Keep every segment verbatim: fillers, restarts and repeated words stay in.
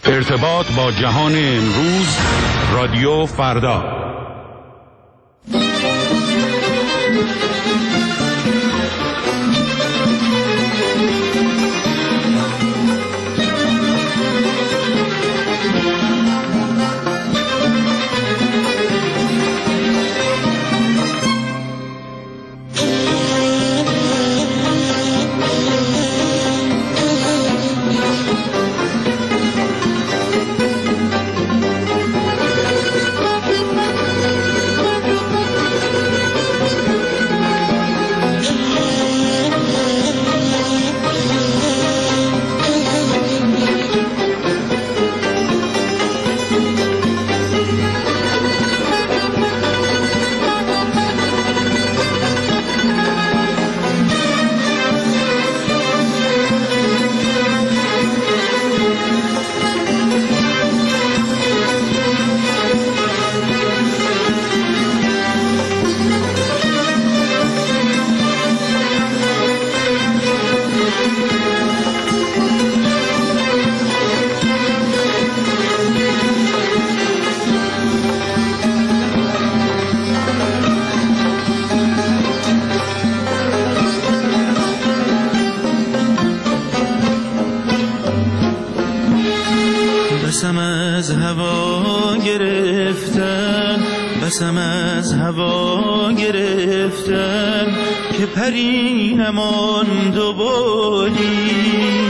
ارتباط با جهان امروز، رادیو فردا. بسم از هوا گرفتن، بسم از هوا گرفتن که پری نماند و بالی.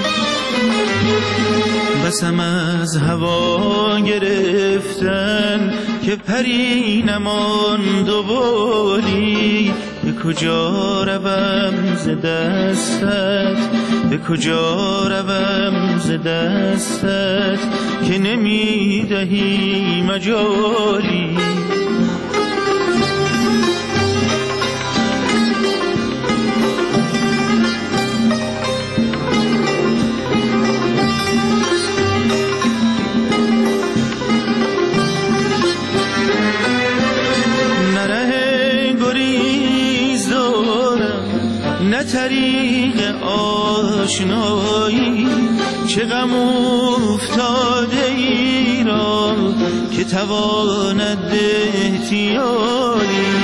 بسم از هوا گرفتن که پری نماند و بالی. به کجا روم ز دستت، به کجا روم ز دستت که نمی دهی مجالی. نه طریق آشنایی، چه غم افتاده ای را که تواند احتیالی.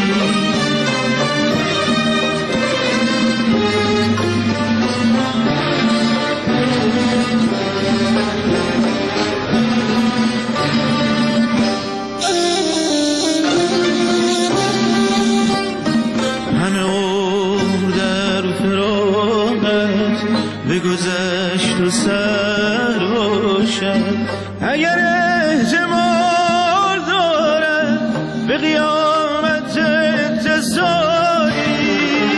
بگذشت و سر روشن، اگر احتمال دارد به قیامت اتصالی.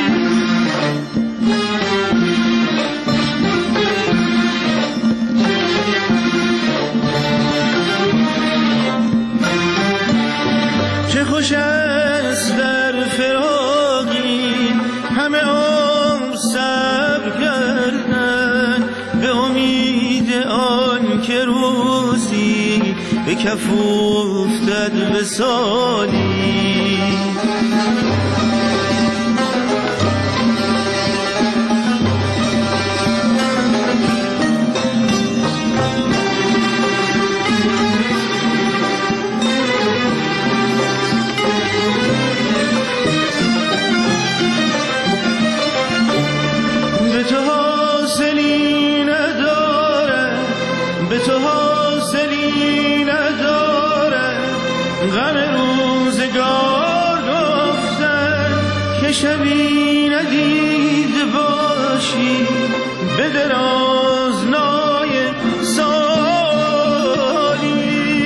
چه خوش است در فراقی همه عمر صبر کردن، به امید آن که روزی به کف افتد وصالی. به تو حاصلی نداره، به تو حاصلی نداره، غم روزگار گفتن که شبی ندید باشی به درازنای سالی.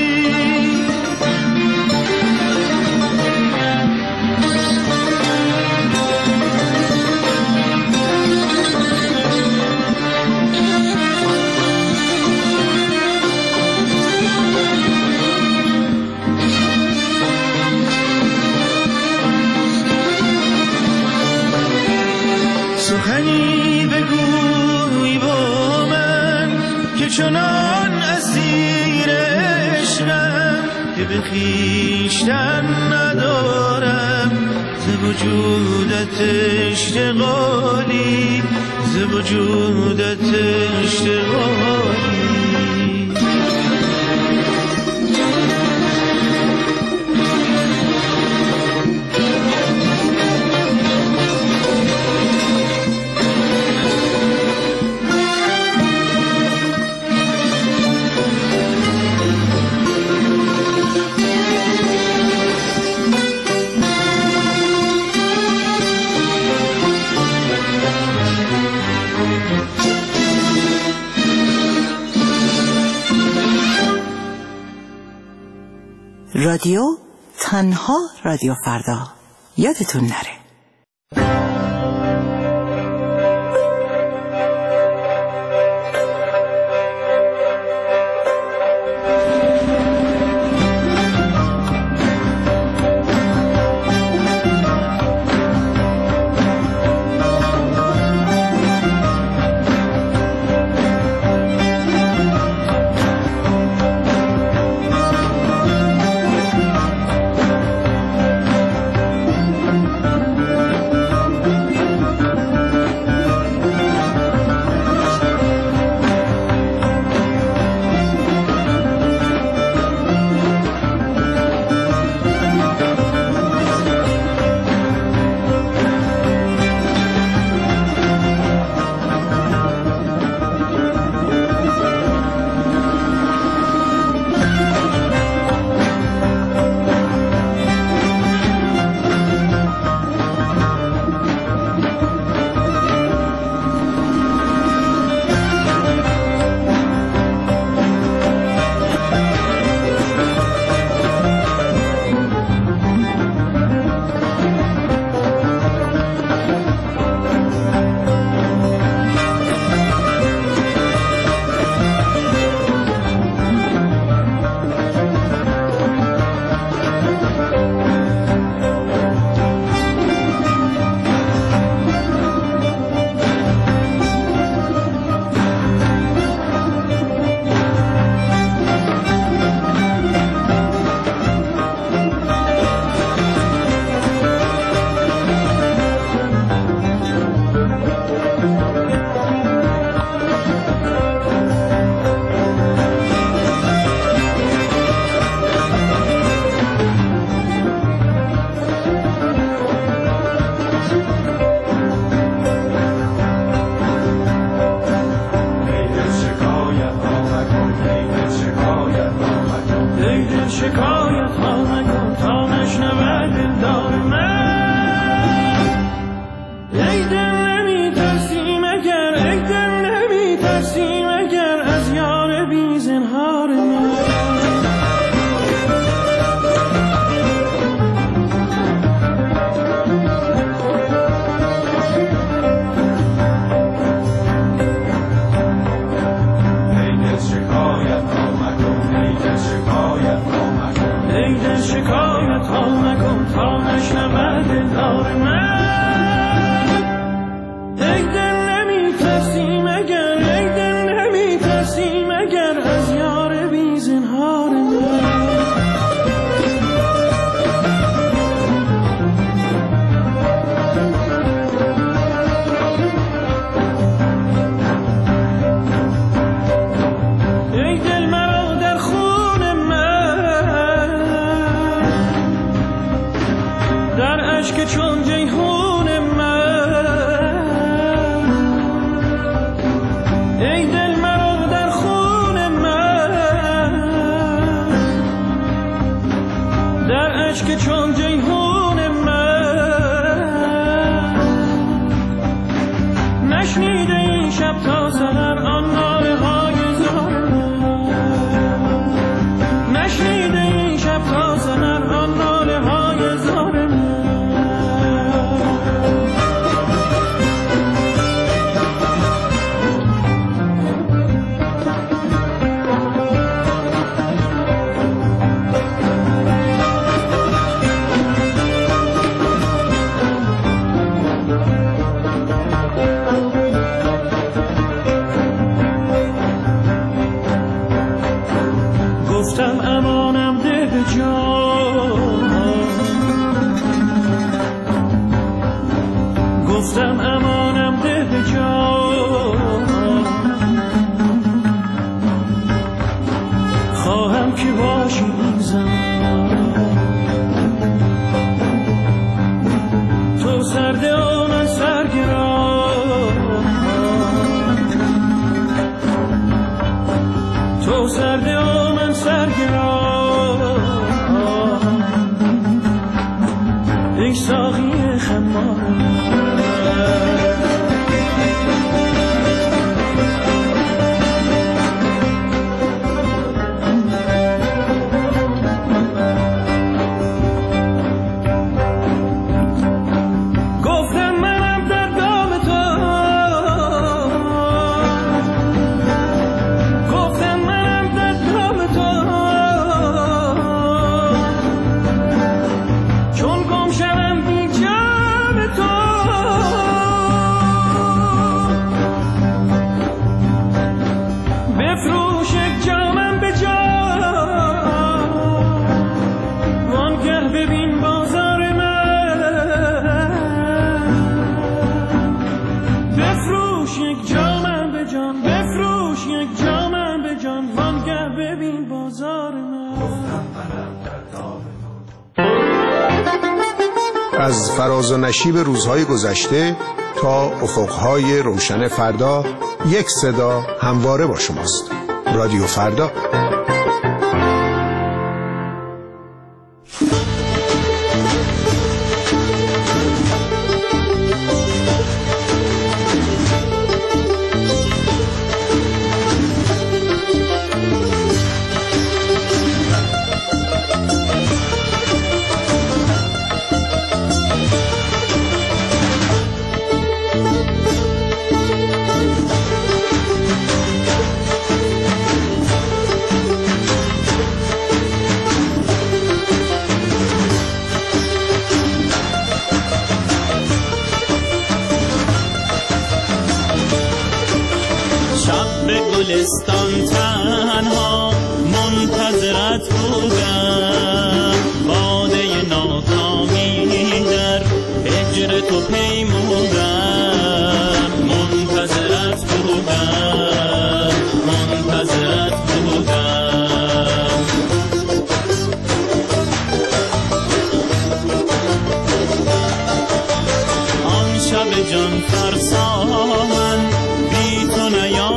سخنی بگوی با من که چنان اسیر عشقم که به خویشتن ندارم ز وجودت اشتغالی، ز وجودت اشتغالی. رادیو تنها رادیو فردا یادتون نره. من وانگه ببین بازار من. از فراز و نشیب روزهای گذشته تا افقهای روشن فردا، یک صدا همواره با شماست. رادیو فردا. گلستان تنها منتظرت بودم، باده ناکامی در هجر تو پیمودم. منتظرت بودم، منتظرت بودم. آن شب جان فرسا من بی تو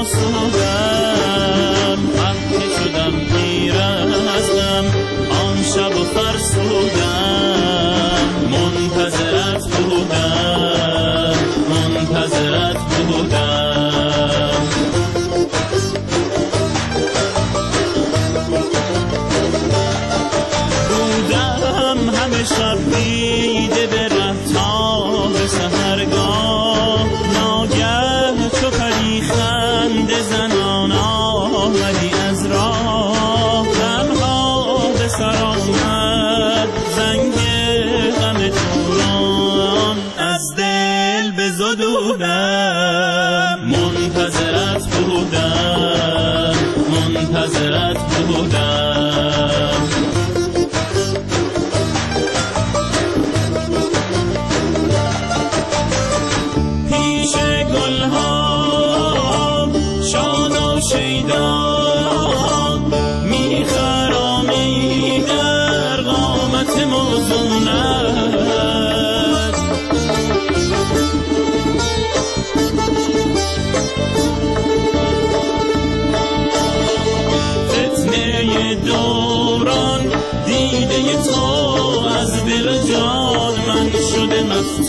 نیاسودم، خفته شدم پیر از غم آن شب فرسودم. منتظرت بودم، منتظرت بودم. بودم همه شب دیده به ره تا به سحرگاه، ناگه چو پری خنده زنان آمدی از راه. تنها به سر آمد زنگ غم توران، از دل بزدودم. منتظرت بودم، منتظرت بودم. پیش گلها شاد و شیدا میخرامی در قامت موزونت. فتنه دوران دیده تو از دل جان من شده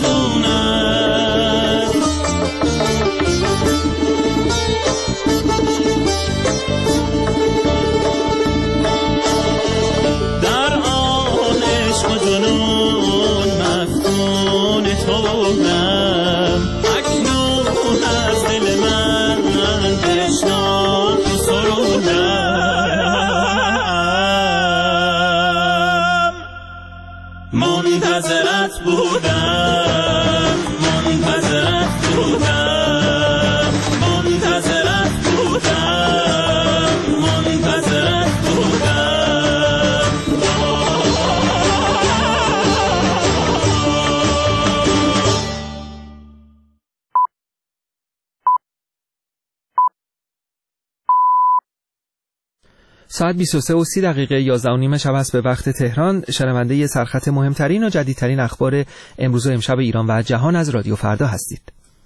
مفتونت. در آن عشق و جنون مفتون توام، اکنون از دل من بشنو تو سرودم. منتظرت بودم، منتظرت بودم، منتظرت بودم، منتظرت بودم. ساعت بیست و سه و سی دقیقه یازده و نیم شب است به وقت تهران. شنونده ی سرخط مهمترین و جدیدترین اخبار امروز و امشب ایران و جهان از رادیو فردا هستید.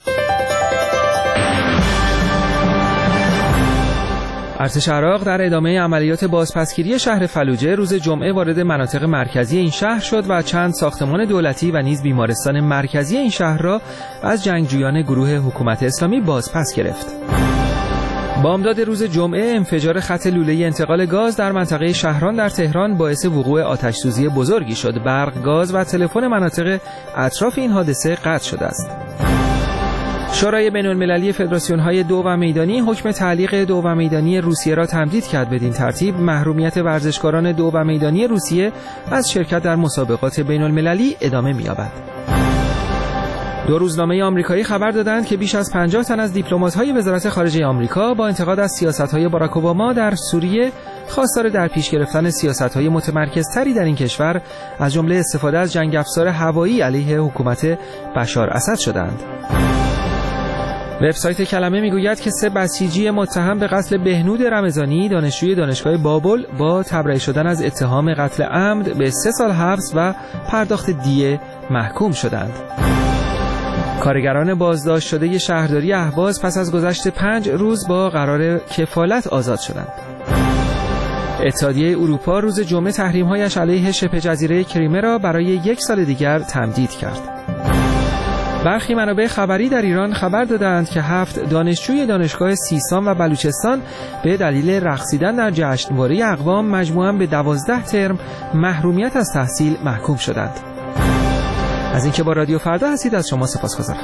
ارتش عراق در ادامه عملیات بازپسگیری شهر فلوجه روز جمعه وارد مناطق مرکزی این شهر شد و چند ساختمان دولتی و نیز بیمارستان مرکزی این شهر را از جنگجویان گروه حکومت اسلامی بازپس گرفت. بامداد روز جمعه انفجار خط لوله انتقال گاز در منطقه شهران در تهران باعث وقوع آتش‌سوزی بزرگی شد. برق، گاز و تلفن مناطق اطراف این حادثه قطع شده است. شورای بین‌المللی فدراسیون‌های دو و میدانی حکم تعلیق دو و میدانی روسیه را تمدید کرد. بدین ترتیب محرومیت ورزشکاران دو و میدانی روسیه از شرکت در مسابقات بین‌المللی ادامه می‌یابد. دو روزنامه آمریکایی خبر دادند که بیش از پنجاه تن از دیپلمات‌های وزارت خارجه آمریکا با انتقاد از سیاست‌های باراک اوباما در سوریه خواستار در پیش گرفتن سیاست‌های متمرکزتری در این کشور از جمله استفاده از جنگ افزار هوایی علیه حکومت بشار اسد شدند. وبسایت کلمه میگوید که سه بسیجی متهم به قتل بهنود رمضانی دانشجوی دانشگاه بابل با تبرئه شدن از اتهام قتل عمد به سه سال حبس و پرداخت دیه محکوم شدند. کارگران بازداشت شده شهرداری اهواز پس از گذشت پنج روز با قرار کفالت آزاد شدند. اتحادیه اروپا روز جمعه تحریم‌هایش علیه شبه جزیره کریمه را برای یک سال دیگر تمدید کرد. برخی منابع خبری در ایران خبر دادند که هفت دانشجوی دانشگاه سیستان و بلوچستان به دلیل رقصیدن در جشنواره اقوام مجموعاً به دوازده ترم محرومیت از تحصیل محکوم شدند. از اینکه با رادیو فردا هستید از شما سپاسگزارم.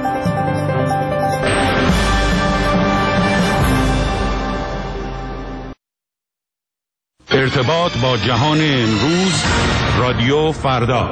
ارتباط با جهان امروز رادیو فردا.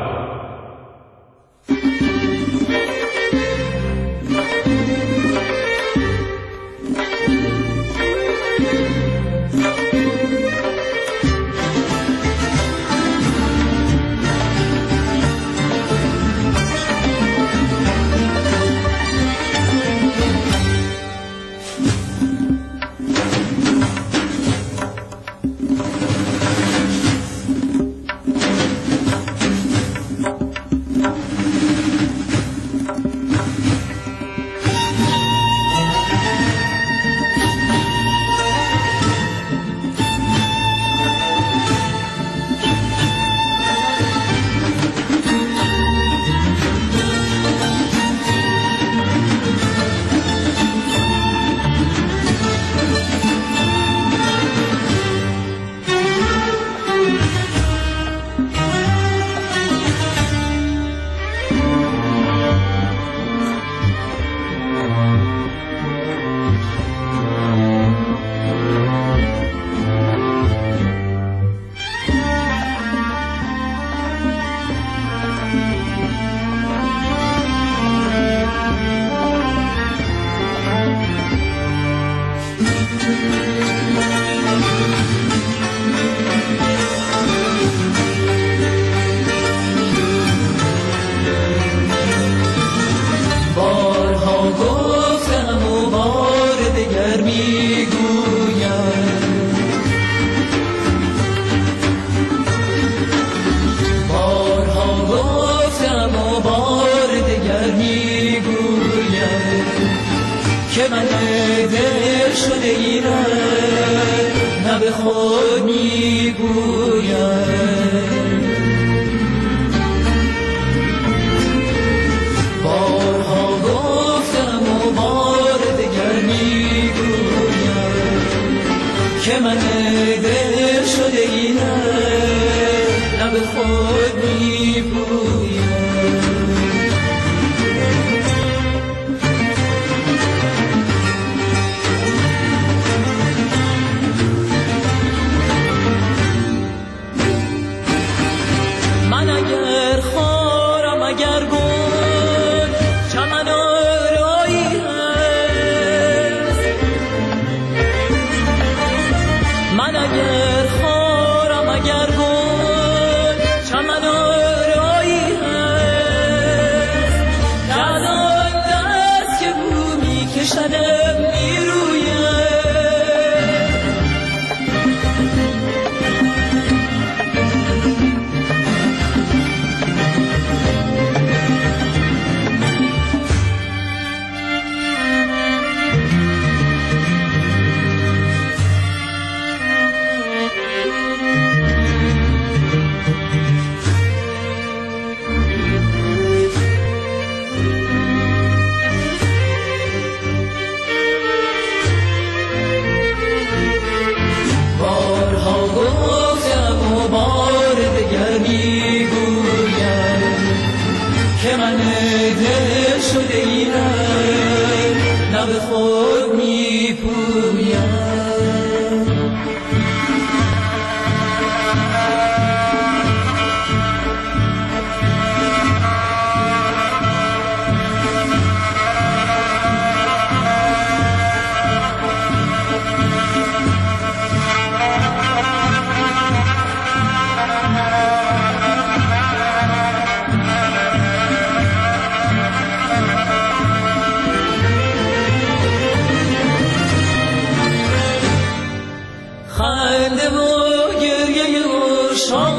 خنده و گریه و شام،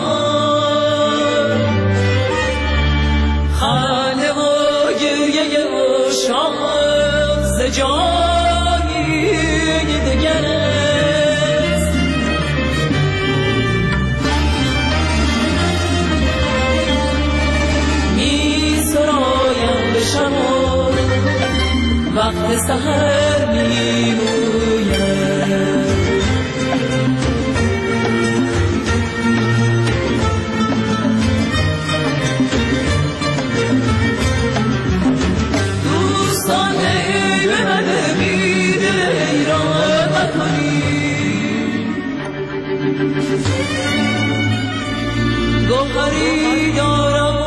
خنده و گریه و شام ز جایی دگر است. می سرایم به شب وقت سحر می مویم، دوستان ای به من بیدل ایران مکنی، گوهری دارم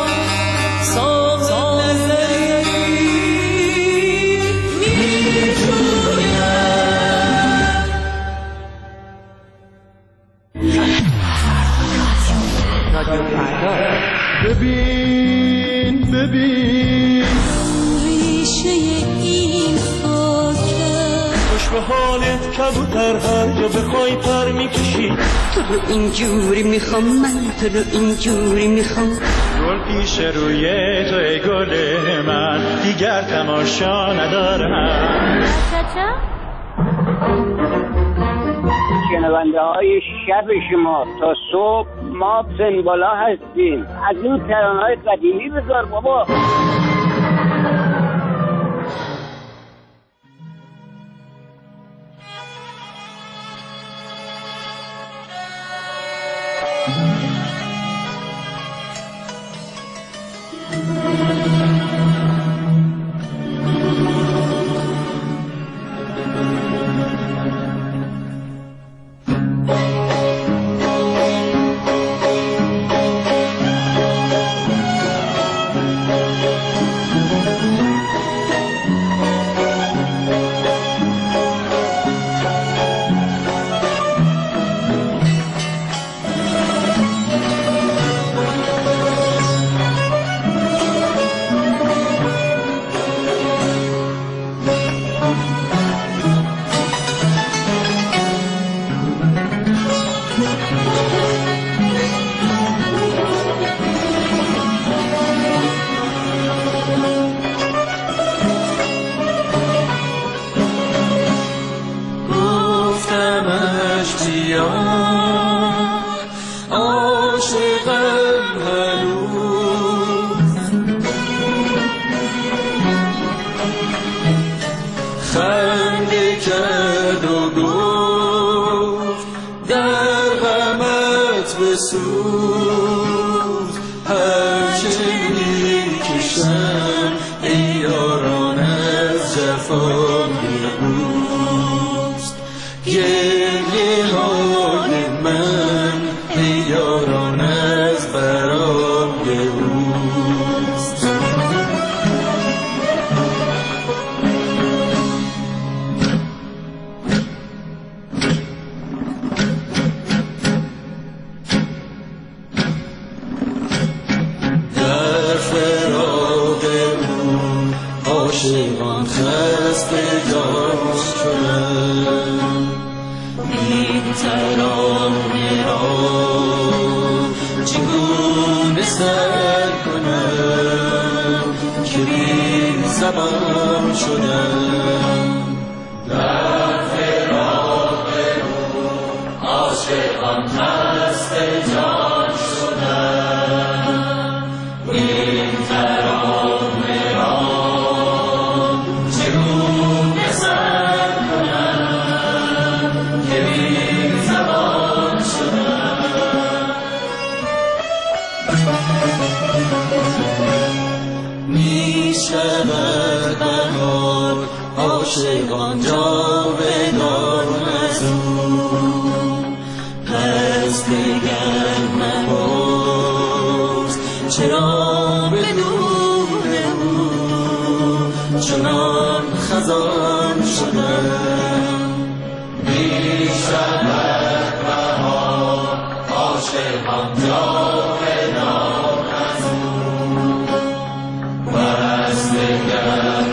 ببین ببین ریشه این خاکه، خوش به حالت کبوتر هر جا بخوای پر میکشی. تو رو اینجوری میخوام من، تو رو اینجوری میخوام. گل پیش روی تو ای گل من، دیگر تماشا ندارم. شنونده های شب شما تا صبح ما پنبالا هستیم. از اون ترانه های قدیمی بذار بابا.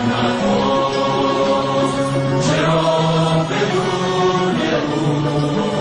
چرا بدون او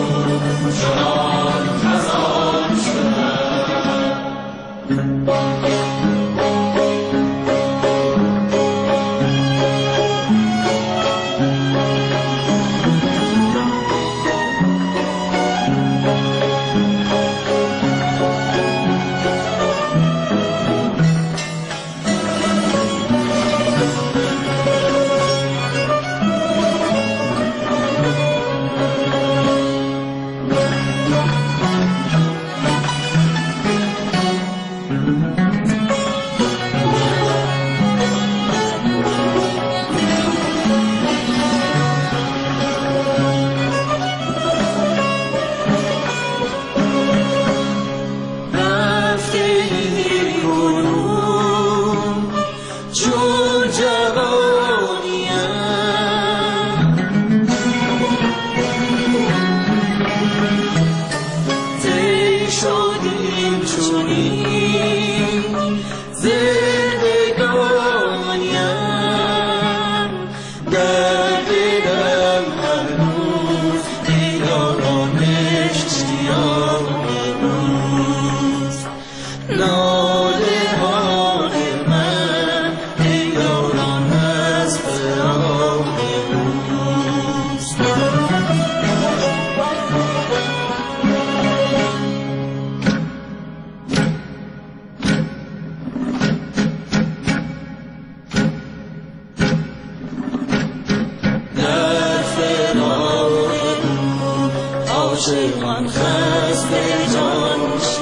عاشقان خسته جان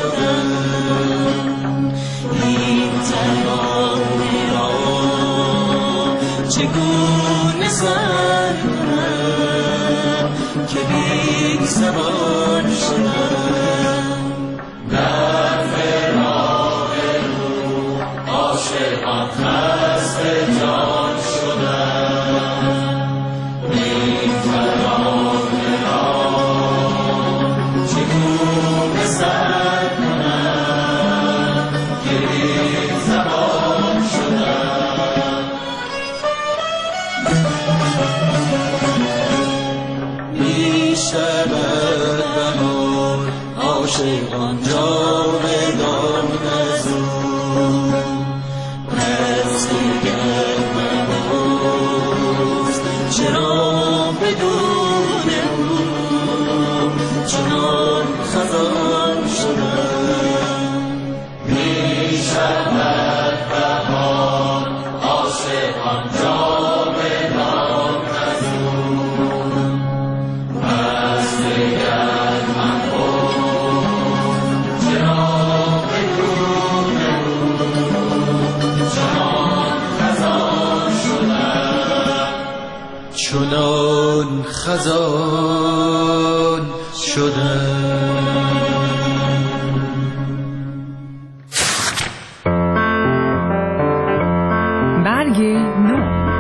شدند. این ترانه را چگونه سر کنم که بی زبان شدم. در فراق روح عاشقان خسته جان شدند. این ترانه را چگونه سر کنم که بی زبان شدم. می شود بهار عاشقان جاودان از او، پس دیگر مباز چرا بدون او چنان خزان شدم. می شود بهار عاشقان جاودان از او، پس دیگر مباز چرا بدون او چنان خزان شدم. چنان خزان شدم. برگ نو.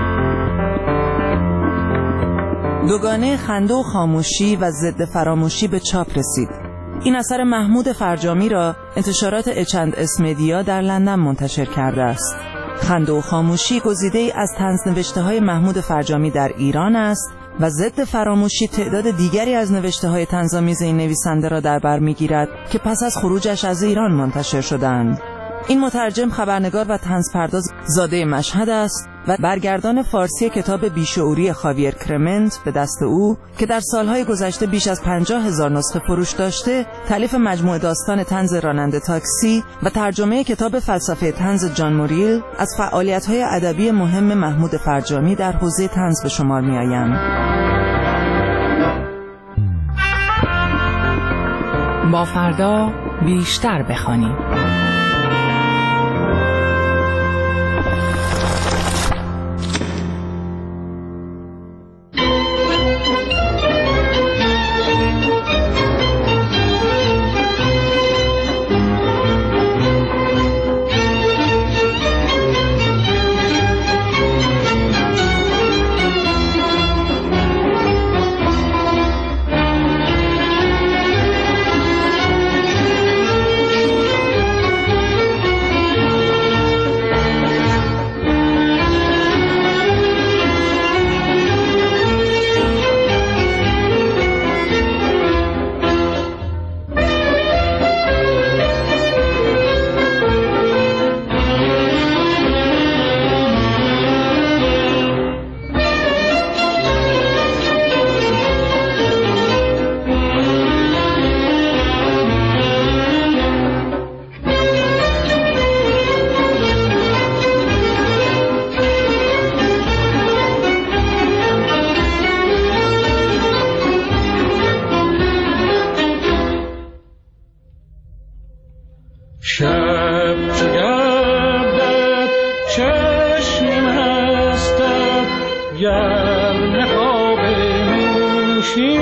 دوگانه خنده و خاموشی و ضد فراموشی به چاپ رسید. این اثر محمود فرجامی را انتشارات اچند اسمدیا در لندن منتشر کرده است. خنده و خاموشی گزیده‌ای از طنزنوشته‌های محمود فرجامی در ایران است و ضد فراموشی تعداد دیگری از نوشته‌های طنزآمیز این نویسنده را در بر می‌گیرد که پس از خروجش از ایران منتشر شدند. این مترجم، خبرنگار و طنزپرداز زاده مشهد است و برگردان فارسی کتاب بیشعوری خاویر کرمنت به دست او که در سالهای گذشته بیش از پنجاه هزار نسخه فروش داشته، تألیف مجموعه داستان طنز راننده تاکسی و ترجمه کتاب فلسفه طنز جان موریل از فعالیت‌های ادبی مهم محمود فرجامی در حوزه طنز به شمار می‌آیند. با فردا بیشتر بخوانیم. شب چه گردد چشم مستت گر نخواب موشی،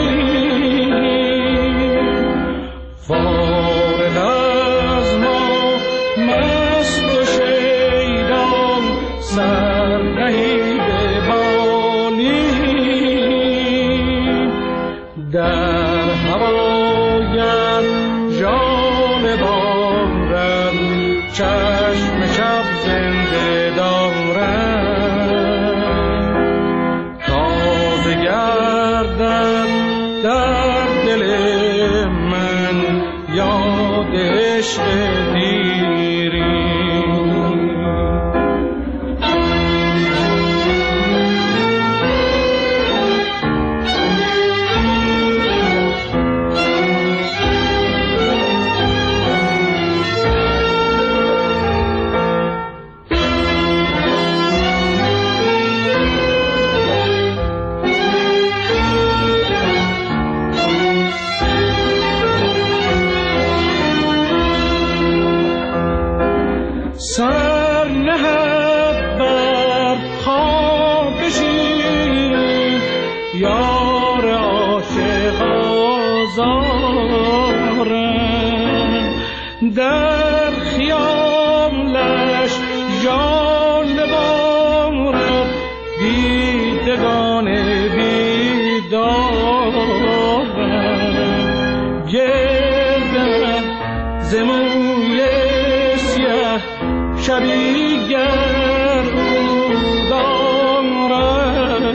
فارغ از ما مست و شیدان سرنهی به بالی، در هوایم جان بارد چشم شب زنده دارم، تازه گردد در دل من یاد عشق دیری. زموی سیه شبی گر دارد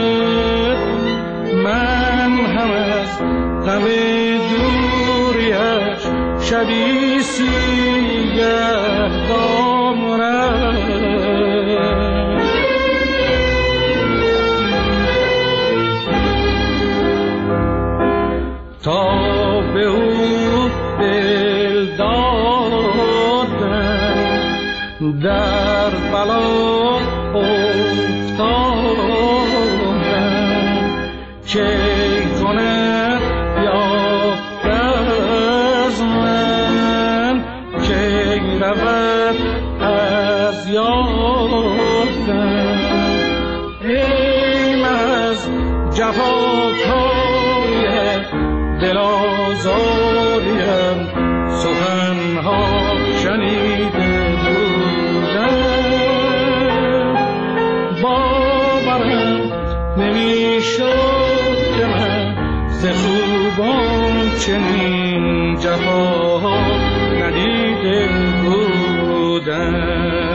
من هم از غم دوریش شبی سیه دارد تا به او دل دادم در بلا افتادم چه کند یافته از من چه رود از یادم این از جفاکای دل آزاریم سخنها شنیده بودم باورم نمیشد که من ز خوبان چنین جفاها ندیده بودم.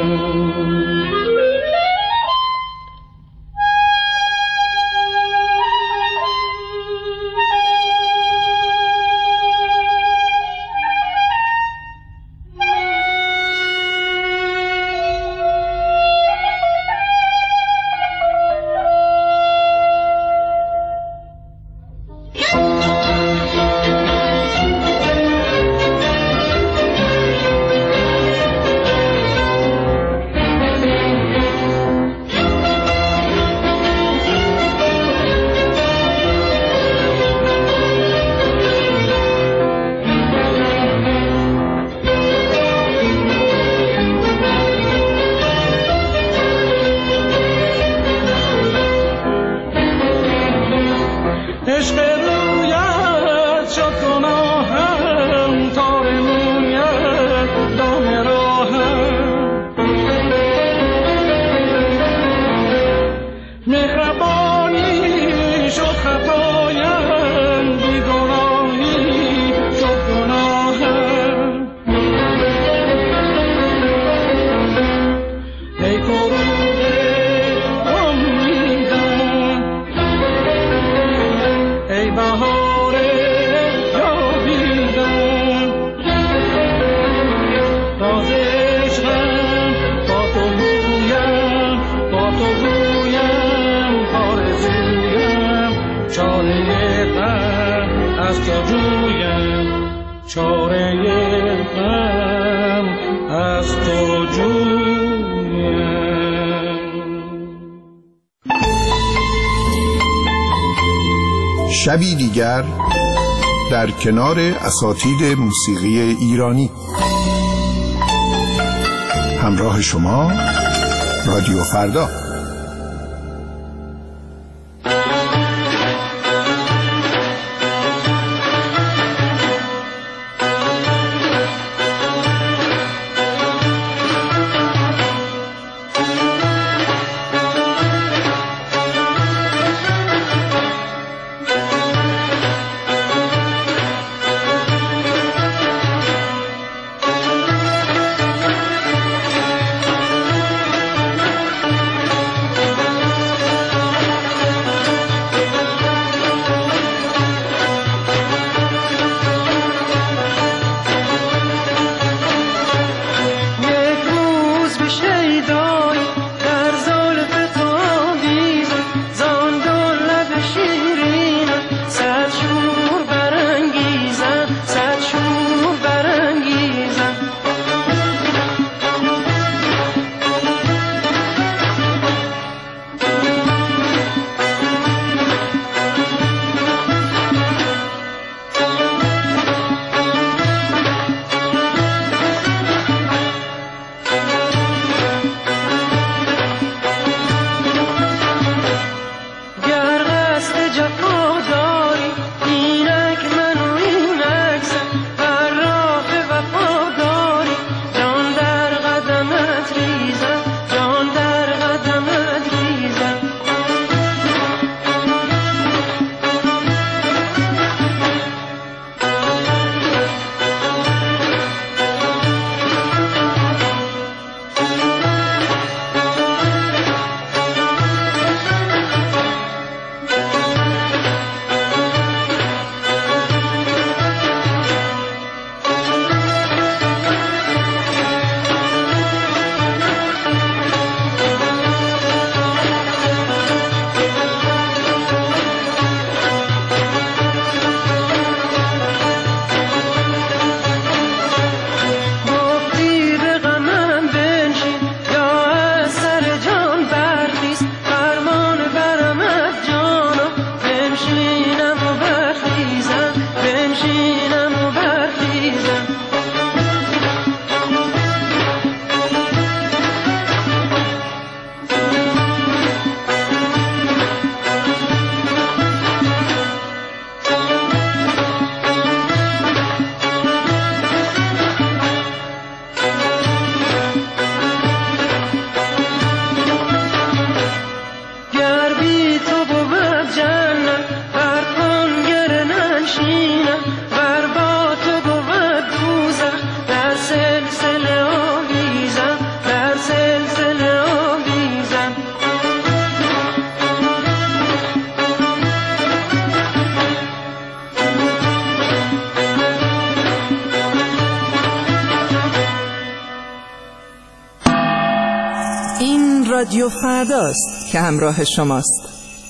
شبی دیگر در کنار اساتید موسیقی ایرانی. همراه شما رادیو فردا. رادیو فرداست که همراه شماست.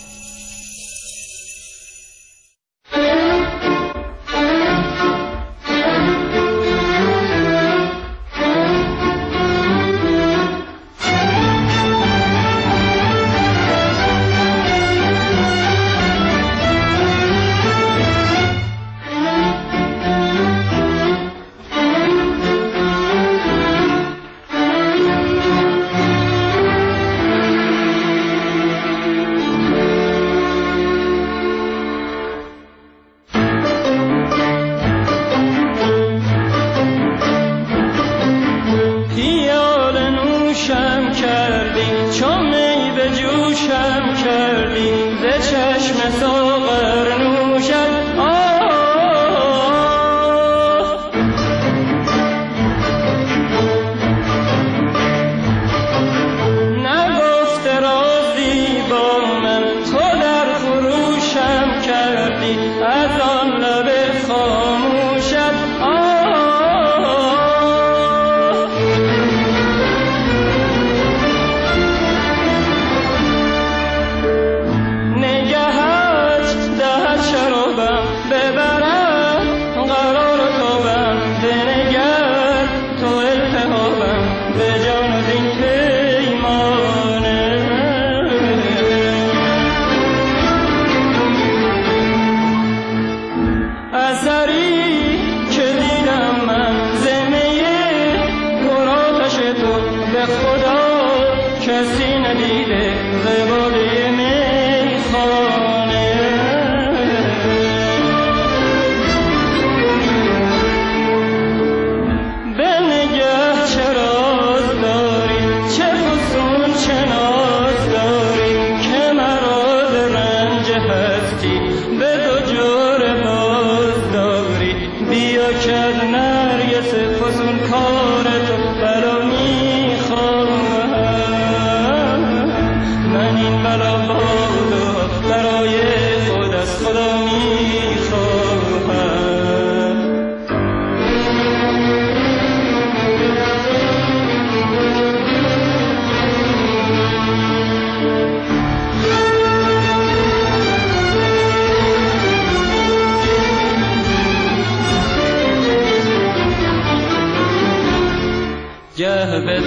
گه به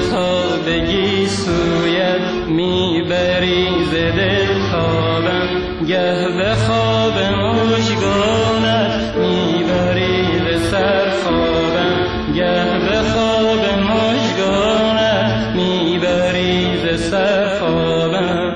تابگی سویت میبری ز دل تابم، گه به خواب مژگانت میبری ز سر خوابم، گه به خواب مژگانت میبری ز سر خوابم.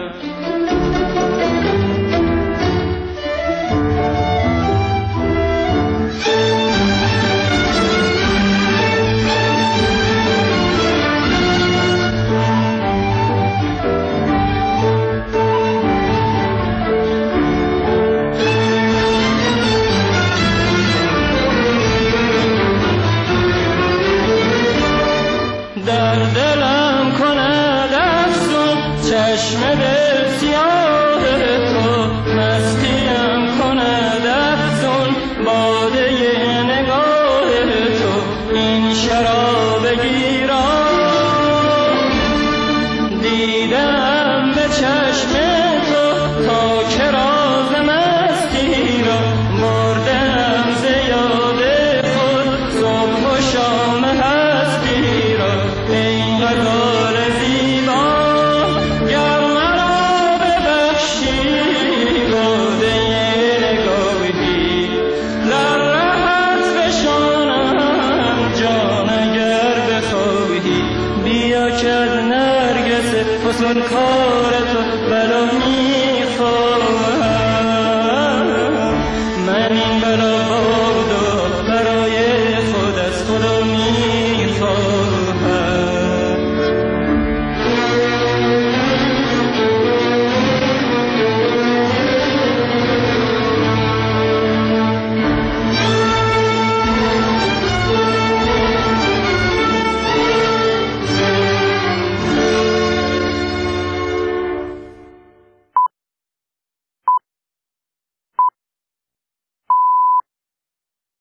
Call